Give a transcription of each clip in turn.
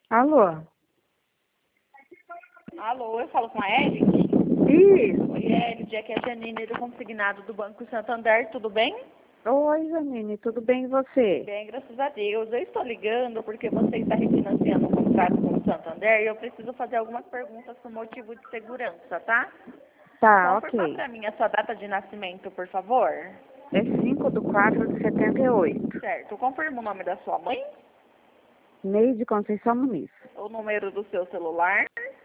Alô? Alô, eu falo com a Elid? Isso. Oi, Elid, aqui é a Janine do Consignado do Banco Santander, tudo bem? Oi, Janine, tudo bem e você? Bem, graças a Deus. Eu estou ligando porque você está refinanciando um contrato com o Santander e eu preciso fazer algumas perguntas por motivo de segurança, tá? Tá, Confirma ok. para mim a sua data de nascimento, por favor. É 5/4/78. Certo. Confirma o nome da sua mãe, Neide Conceição Muniz. o número do seu celular.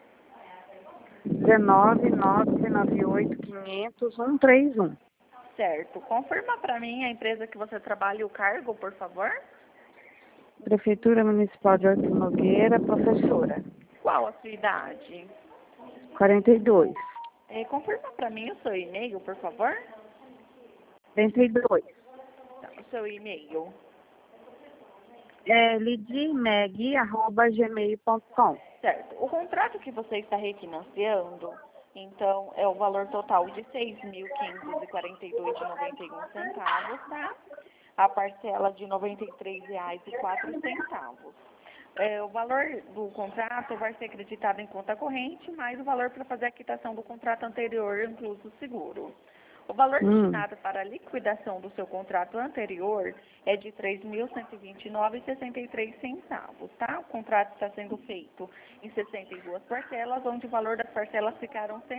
19/998-500-131. Certo. Confirma para mim a empresa que você trabalha e o cargo, por favor. Prefeitura Municipal de Horto Nogueira, professora. Qual a sua idade? 42. Confirma para mim o seu e-mail, por favor. 42. Tá, o seu e-mail. lidmeg@gmail.com. Certo. O contrato que você está refinanciando, então, é o valor total de R$ 6.542,91, tá? A parcela de R$ 93,04. O valor do contrato vai ser acreditado em conta corrente, mais o valor para fazer a quitação do contrato anterior, incluso o seguro. O valor destinado para a liquidação do seu contrato anterior é de R$ 3.129,63, tá? O contrato está sendo feito em 62 parcelas, onde o valor das parcelas ficaram R$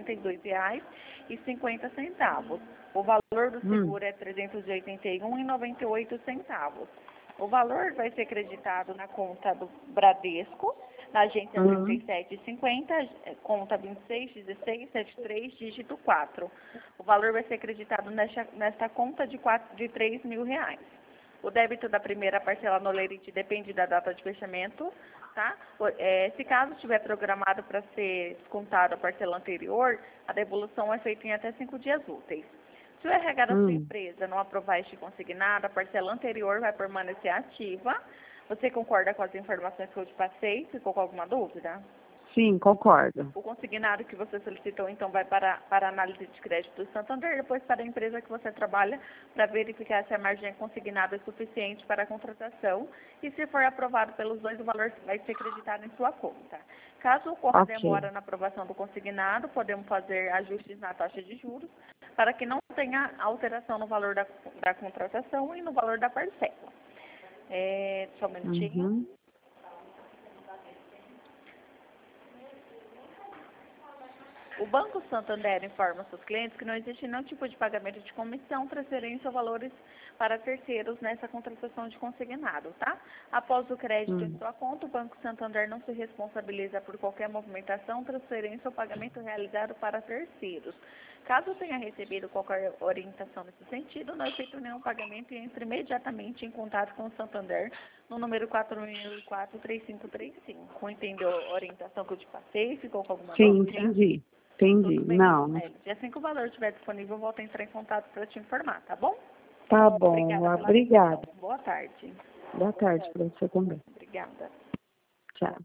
162,50. O valor do seguro é R$ 381,98. O valor vai ser creditado na conta do Bradesco, na agência 3750, conta 261673, dígito 4. O valor vai ser creditado nesta conta de R$ 3.000. O débito da primeira parcela no lerite depende da data de fechamento, tá? Se caso estiver programado para ser descontado a parcela anterior, a devolução é feita em até 5 dias úteis. Se o RH da sua empresa não aprovar este consignado, a parcela anterior vai permanecer ativa. Você concorda com as informações que eu te passei? Ficou com alguma dúvida? Sim, concordo. O consignado que você solicitou, então, vai para a análise de crédito do Santander, depois para a empresa que você trabalha, para verificar se a margem consignada é suficiente para a contratação. E se for aprovado pelos dois, o valor vai ser creditado em sua conta. Caso ocorra demora na aprovação do consignado, podemos fazer ajustes na taxa de juros, para que não tenha alteração no valor da contratação e no valor da parcela. Só um minutinho. O Banco Santander informa seus clientes que não existe nenhum tipo de pagamento de comissão, transferência ou valores para terceiros nessa contratação de consignado, tá? Após o crédito em sua conta, o Banco Santander não se responsabiliza por qualquer movimentação, transferência ou pagamento realizado para terceiros. Caso tenha recebido qualquer orientação nesse sentido, não é feito nenhum pagamento e entre imediatamente em contato com o Santander no número 4004-3535. Entendeu a orientação que eu te passei? Ficou com alguma dúvida? Entendi. Entendi. Tudo bem, Não. E assim que o valor estiver disponível, eu volto a entrar em contato para te informar, tá bom? Tá bom. Obrigada pela Obrigada. atenção. Boa tarde. Boa tarde para você também. Obrigada. Tchau.